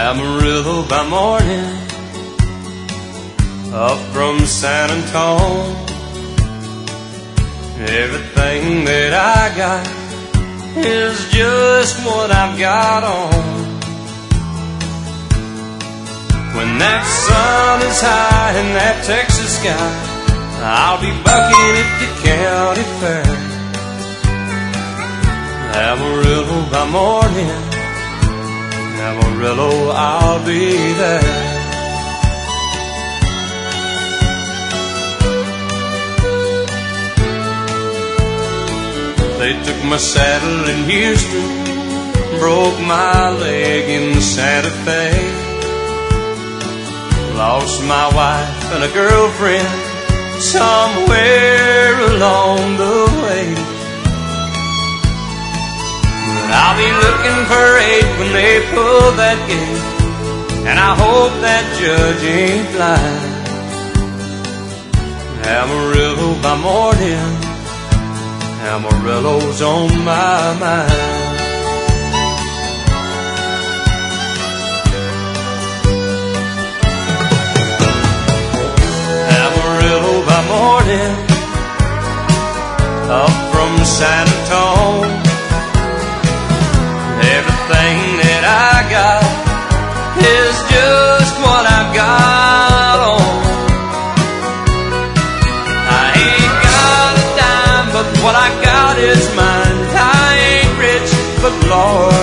Amarillo by morning, up from San Antone. Everything that I got is just what I've got on. When that sun is high in that Texas sky, I'll be bucking at the county fair. Amarillo by morning, Amarillo, I'll be there. They took my saddle in Houston, broke my leg in Santa Fe. Lost my wife and a girlfriend somewhere along the way. But I'll be looking for 8 when they pull that gate, and I hope that judge ain't blind. Amarillo by morning, Amarillo's on my mind. Amarillo by morning, up from San Antone. Everything that I got is just what I've got on. I ain't got a dime, but what I got is mine. I ain't rich, but Lord,